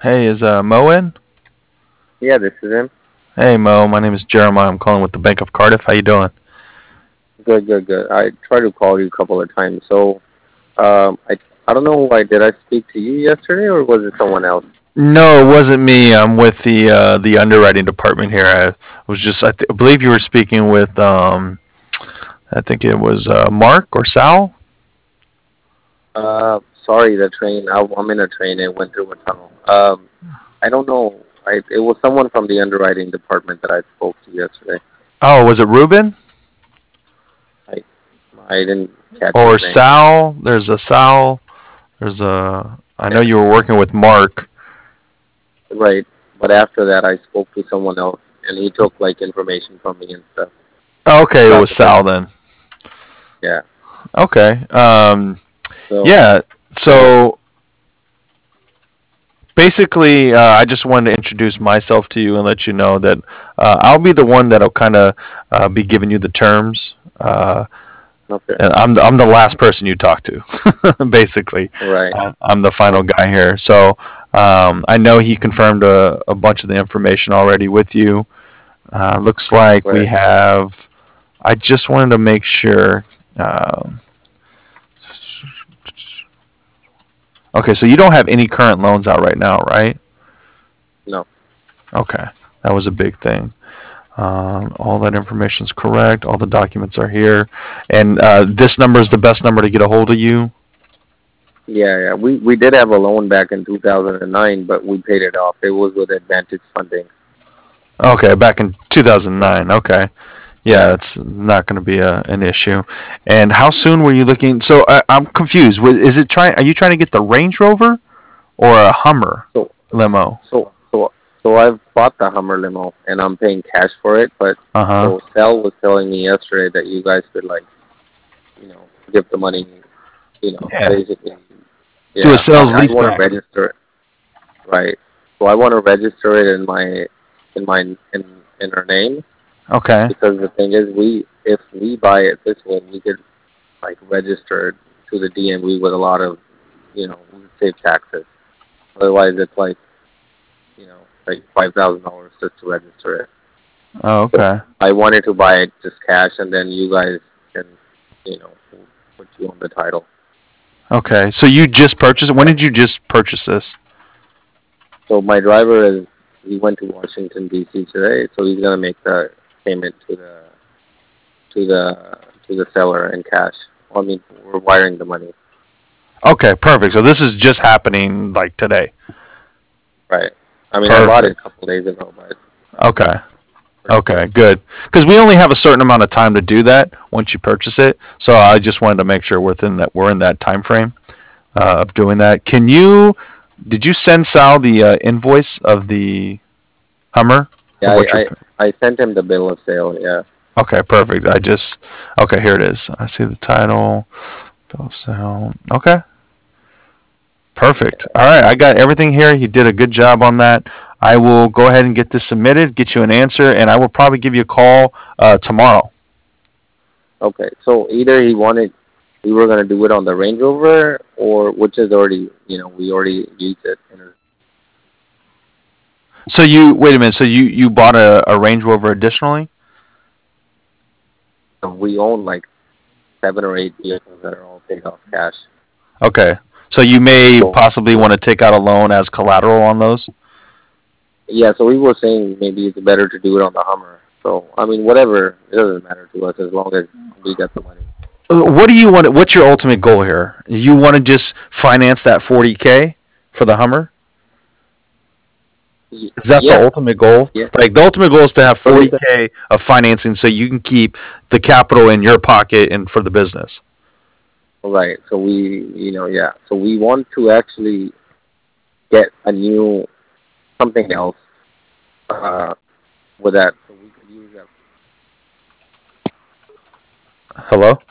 Hey, is Mo in? Yeah, this is him. Hey Mo, my name is Jeremiah. I'm calling with the Bank of Cardiff. How you doing? Good, good, good. I tried to call you a couple of times. I don't know why. Did I speak to you yesterday, or was it someone else? No, it wasn't me. I'm with the underwriting department here. I was just I believe you were speaking with I think it was Mark or Sal. Sorry, the train. I'm in a train. It went through a tunnel. I don't know. It was someone from the underwriting department that I spoke to yesterday. Oh, was it Ruben I I didn't catch his or name. Sal? There's a Sal. There's a. I know Yeah, you were working with Mark. right. But after that, I spoke to someone else, and he took like information from me and stuff. Oh, okay, it Got was the business. Sal then. Yeah. Okay. So Yeah. so So basically, I just wanted to introduce myself to you and let you know that I'll be the one that'll kind of be giving you the terms. okay. And I'm the last person you talk to, basically. Right. I'm the final Okay. guy here. So I know he confirmed a bunch of the information already with you. Looks like we Right. have. I just wanted to make sure. Um, okay, so you don't have any current loans out right now, right? No. Okay, that was a big thing. All that information is correct. All the documents are here, and this number is the best number to get a hold of you. Yeah, yeah. We did have a loan back in 2009, but we paid it off. It was with Advantage Funding. Okay, back in Yeah. 2009. Okay, yeah, Yeah. it's not going to be an issue. And how soon were you looking? So I'm confused. Is it trying? Are you trying to get the Range Rover or a Hummer So limo? so I've bought the Hummer limo and I'm paying cash for it. But Uh huh. so Sal was telling me yesterday that you guys could like give the money. Yeah. Basically. Do a Yeah. sales I lease want to back. register it. Right. So I want to register it in my in our name, Okay. because the thing is, we if we buy it this way, we could like register it to the DMV with a lot of, we would save taxes. Otherwise, it's like $5,000 just to register it. Oh, okay. I wanted to buy it just cash, and then you guys can, you know, put you on the title. Okay. So you just purchased it. When Yeah. did you just purchase this? So my driver he went to Washington D.C. today, so he's gonna make the payment to the seller in cash. I mean, we're wiring the money. Okay, perfect. So this is just happening like today. Right. I mean, I bought it Perfect. a couple days ago, but Okay. pretty quick. Okay, good. Because we only have a certain amount of time to do that once you purchase it. So I just wanted to make sure we're in that time frame of doing that. Did you send Sal the invoice of the Hummer Yeah, of what you're? I sent him the bill of sale. Yeah. Okay, perfect. Okay, here it is. I see the title. Bill of sale. Okay, perfect. All right, I got everything here. He did a good job on that. I will go ahead and get this submitted, get you an answer, and I will probably give you a call tomorrow. Okay. So either we were gonna do it on the Range Rover, or which is already, we already used it. So you wait a minute. So you bought a Range Rover additionally? We own like 7 or 8 vehicles that are all paid off cash. Okay. So you may So possibly want to take out a loan as collateral on those. yeah, so we were saying maybe it's better to do it on the Hummer. So I mean, whatever, it doesn't matter to us as long as we get the money. What do you want? What's your ultimate goal here? You want to just finance that 40K for the Hummer? Is that the Yeah, ultimate goal? yeah. Like the ultimate goal is to have But it's 40K of financing so you can keep the capital in your pocket and for the business. right. So yeah. So we want to actually get a new something else uh, with that, so we could use that. Hello?